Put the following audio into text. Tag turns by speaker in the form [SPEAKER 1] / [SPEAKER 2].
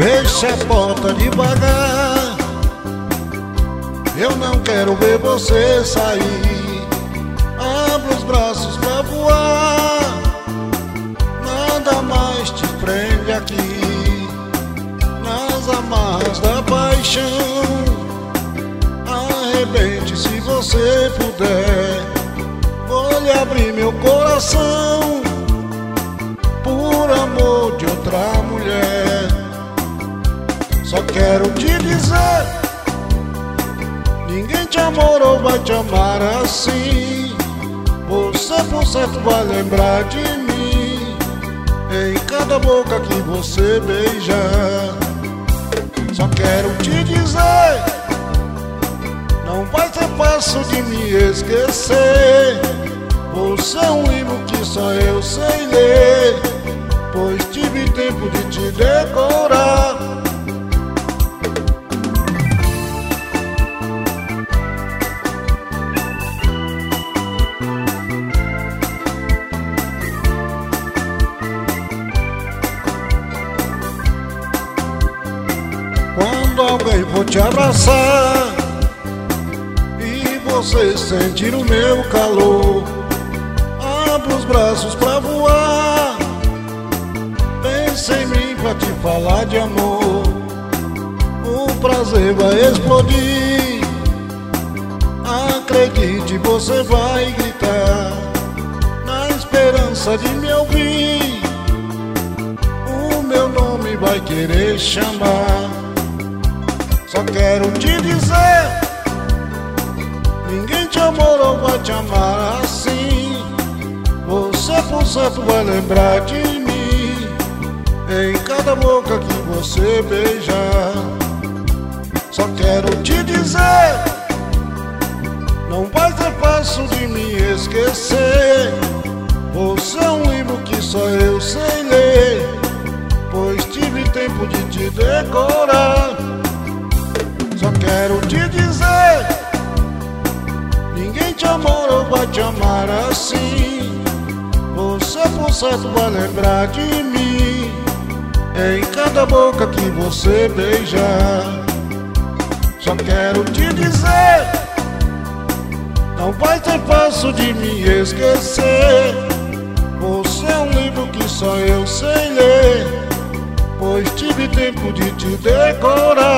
[SPEAKER 1] Feche a porta devagar, eu não quero ver você sair. Abra os braços pra voar, nada mais te prende aqui. Nas amarras da paixão, arrebente se você puder. Vou lhe abrir meu coração por amor de outra mulher. Só quero te dizer, ninguém te amou ou vai te amar assim. Você por certo vai lembrar de mim em cada boca que você beija. Só quero te dizer, não vai ser fácil de me esquecer. Você é um livro que só eu sei ler, pois tive tempo de te decorar. Quando alguém for te abraçar e você sentir o meu calor, abra os braços pra voar. Pense em mim pra te falar de amor. O prazer vai explodir. Acredite, você vai gritar na esperança de me ouvir. O meu nome vai querer chamar. Só quero te dizer, ninguém te amou ou vai te amar assim. Você por certo vai lembrar de mim em cada boca que você beijar. Só quero te dizer, não vai ser fácil de me esquecer. Você é um livro que só eu sei ler, pois tive tempo de te decorar. Só quero te dizer, ninguém te amou ou vai te amar assim. Você por certo vai lembrar de mim em cada boca que você beijar. Só quero te dizer, não vai ser fácil de me esquecer. Você é um livro que só eu sei ler, pois tive tempo de te decorar.